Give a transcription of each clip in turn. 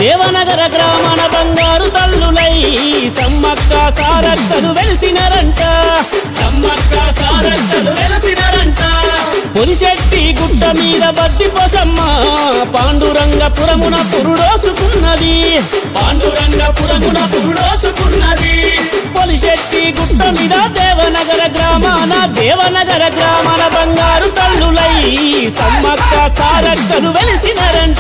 దేవనగర గ్రామన బంగారు తల్లులై సమ్మక్క సారక్కలు వెలిసినరంట. సమ్మక్క సారక్కలు వెలిసినరంట. పొలిశెట్టి గుట్ట మీద బద్ది పోసమ్మ పాండురంగపురమున పురుడోసుకున్నది. పాండురంగపురమున పురుడోసుకున్నది. పొలిశెట్టి గుట్ట మీద దేవనగర గ్రామన బంగారు తల్లులై సమ్మక్క సారక్కలు వెలిసినరంట.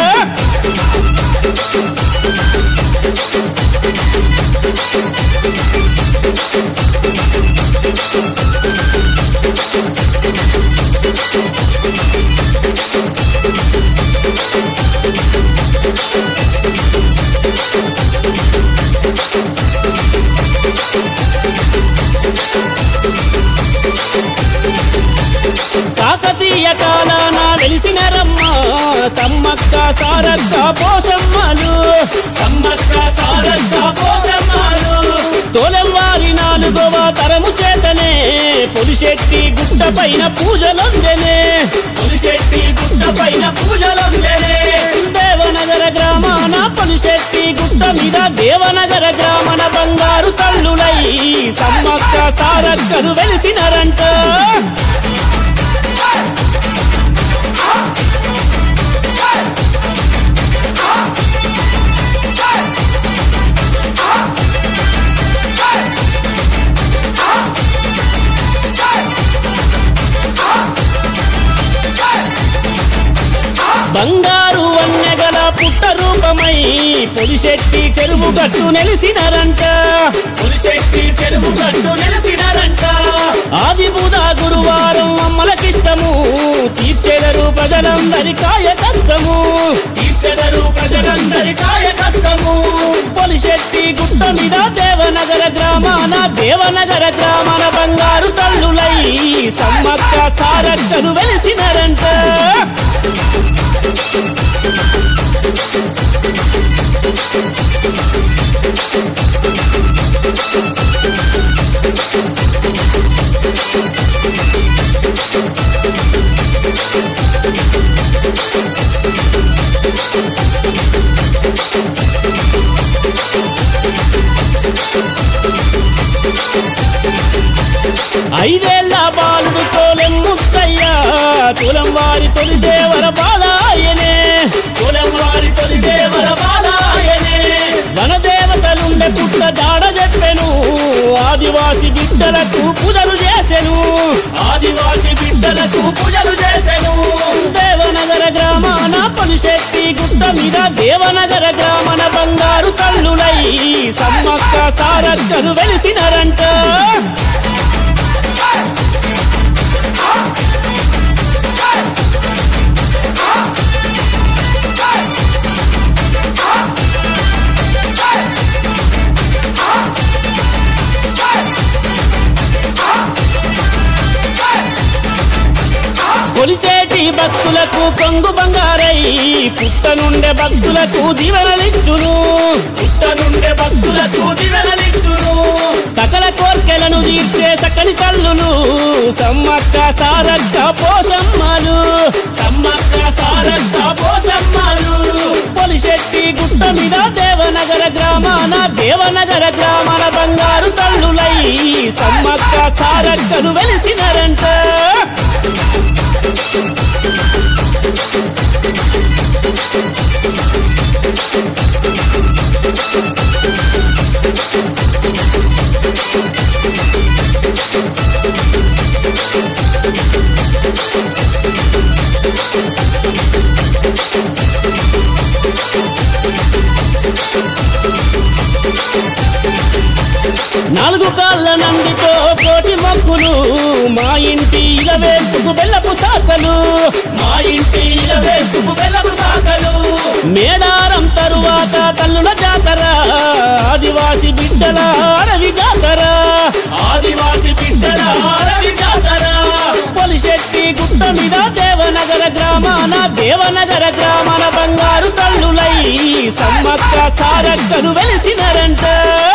కాకతీయ కాలాన వెలిసినరమ్మ సమ్మక్క సారక్క పోషమ్మలు. సమ్మక్క సారక్క పోషమ్మలు తోలెవ్వారి 4వ తరము చేతనే పొలిశెట్టి గుట్ట పైన పూజలొందెనే. పొలిశెట్టి గుట్ట పైన పూజలొందెనే. దేవనగర గ్రామాన పొలిశెట్టి గుట్ట మీద దేవనగర గ్రామన బంగారు తల్లులై సమ్మక్క సారక్కలు వెలిసినరంట. బంగారు వన్నెగల పుట్ట రూపమై పొలిశెట్టి చెరువు గట్టు నెలిసినరంట. పొలిశెట్టి చెరువు గట్టు నెలిసినరంట. ఆది బుధ గురువారం అమ్మలకిష్టము తీర్చెదరు ప్రజలందరి కాయ కష్టము. తీర్చెదరు ప్రజలందరి కాయ కష్టము. పొలిశెట్టి గుట్ట మీద దేవనగర గ్రామన బంగారు తల్లులై సమ్మక్క సారక్కలు వెలిసినరంట. ఐదేళ్ల బాలుడు తోలెం ముత్తయ్య తులం వారి తొలి దేవర బాలాయనే. తులం వారి తొలి దేవర బాలాయనే. వనదేవతలుండే పుట్ట జాడ చెప్పెను ఆదివాసి బిడ్డలకు పూజలు చేసెను. ఆదివాసి బిడ్డలకు పూజలు చేసెను. దేవనగర గ్రామాన పొలిశెట్టి గుట్ట మీద దేవనగర గ్రామన బంగారు తల్లులై సమ్మక్క సారక్కలు వెలిసినరంట. కొలిచేటి భక్తులకు కొంగు బంగారై పుట్ట నుండే భక్తులకు దీవెనలిచ్చును. పుట్ట నుండే భక్తులకు దీవెనలిచ్చును. సకల కోర్కెలను తీర్చే సకలి తల్లులు సమ్మక్క సారక్క పోషమ్మలు. సమ్మక్క సారక్క పోషమ్మలు పొలిశెట్టి గుట్ట మీద దేవనగర గ్రామన బంగారు తల్లులై సమ్మక్క సారక్కలు వెలిసినరంట. నాలుగు కాళ్ళ నందితో కోటి మొక్కులు మా ఇంటి ఇలవేల్పుకు బెల్లపు సాకలు. మా ఇంటి ఇలవేల్పుకు బెల్లపు సాకలు. మేడారం తరువాత తల్లుల జాతర ఆదివాసి బిడ్డల అరవి జాతర. ఆదివాసి బిడ్డల అరవి జాతర. పొలిశెట్టి గుట్ట మీద దేవనగర గ్రామన బంగారు తల్లులై సమ్మక్క సారక్కలు వెలిసినరంట.